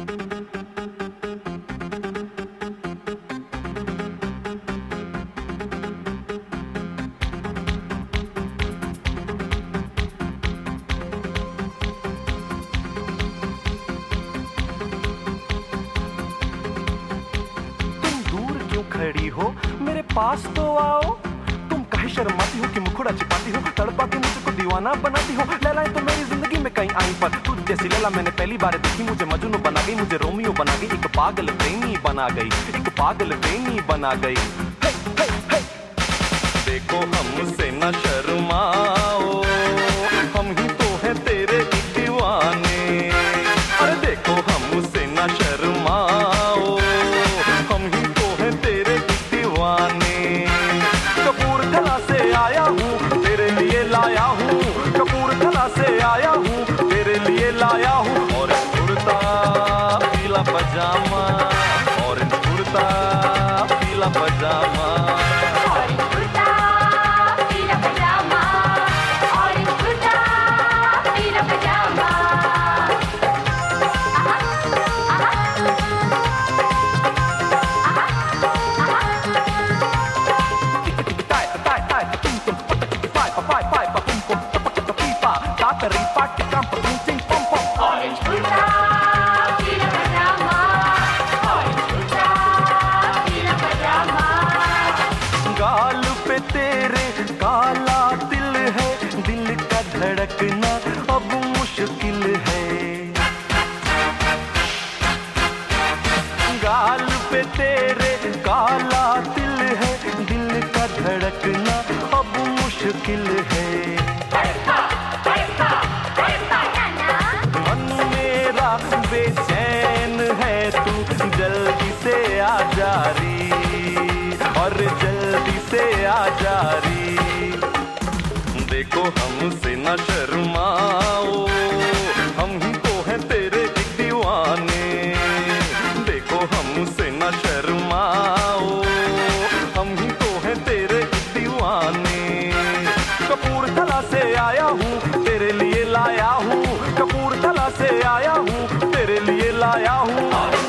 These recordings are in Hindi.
खड़ी हो मेरे पास तो आओ, तुम काहे शर्माती हो कि मुखड़ा छिपाती हो, तड़पा के मुझको दीवाना बनाती हो। लैला तो मेरी जिंदगी में कहीं आई पर तुझ जैसी लैला मैंने पहली बार देखी, मुझे मजनू बना गई, मुझे रोमियो बना गई, एक पागल प्रेमी बना गई, एक पागल प्रेमी बना गई। हे, हे, हे। देखो हमसे न शर्माओ, हम ही तो हैं तेरे दीवाने। अरे देखो हमसे न शर्माओ, हम ही तो हैं तेरे दीवाने। कपूरथला से आया हूँ तेरे लिए लाया हूँ, कपूरथला से आया हूँ तेरे लिए लाया हूँ। ऑरेंज कुर्ता पीला पजामा, ऑरेंज कुर्ता पीला पजामा। गाल पे तेरे काला तिल है, दिल का धड़कना अब मुश्किल है। गाल पे तेरे काला तिल है, दिल का धड़कना अब मुश्किल है। मन मेरा बेचैन है, तू जल्दी से आ जा री, और जल्दी से आ जा री। देखो हमसे न शर्माओ, हम ही तो हैं तेरे दीवाने। देखो हमसे न शर्माओ, हम ही तो हैं तेरे दीवाने। कपूरथला से आया हूँ तेरे लिए लाया हूँ, कपूरथला से आया हूँ तेरे लिए लाया हूँ।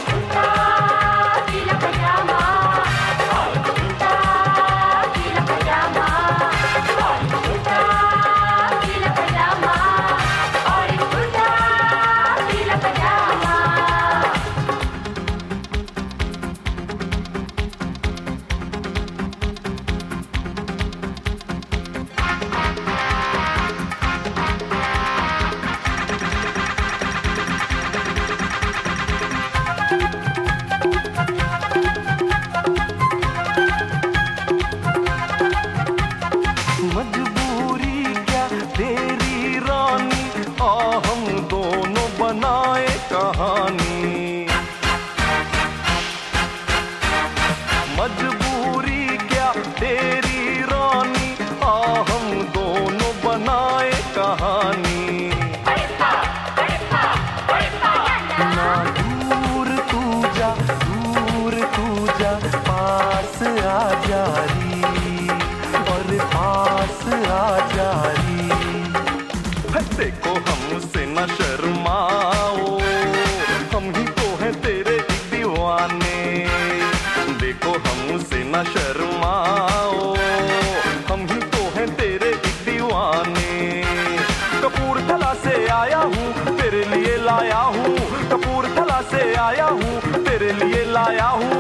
मजबूरी क्या तेरी रानी, आ हम दोनों बनाए कहानी। मजबूरी क्या तेरी रानी, आ हम दोनों बनाए कहानी। ना दूर तू जा पास आ जा री, और पास आ जा री। देखो हमसे न शर्माओ, हम ही तो हैं तेरे दीवाने। देखो हमसे न शर्माओ, हम ही तो हैं तेरे दीवाने। कपूरथला से आया हूँ तेरे लिए लाया हूँ, कपूरथला से आया हूँ तेरे लिए लाया हूँ।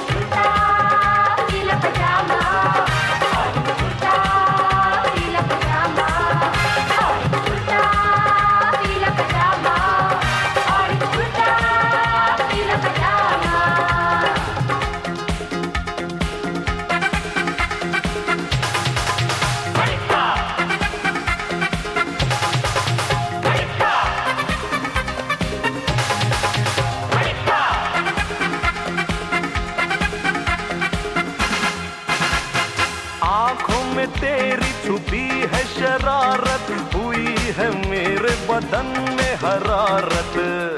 आँखों में तेरी छुपी है शरारत, हुई है मेरे बदन में हरारत।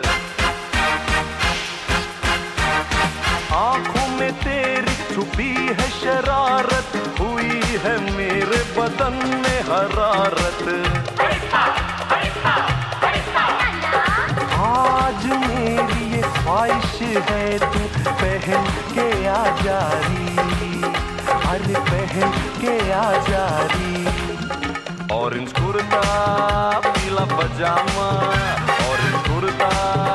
आँखों में तेरी छुपी है शरारत, हुई है मेरे बदन में हरारत। आज मेरी ये ख्वाहिश है तू पहन के आ जारी, अरे पहन के आ जारी। ऑरेंज कुर्ता पीला पजामा, ऑरेंज कुर्ता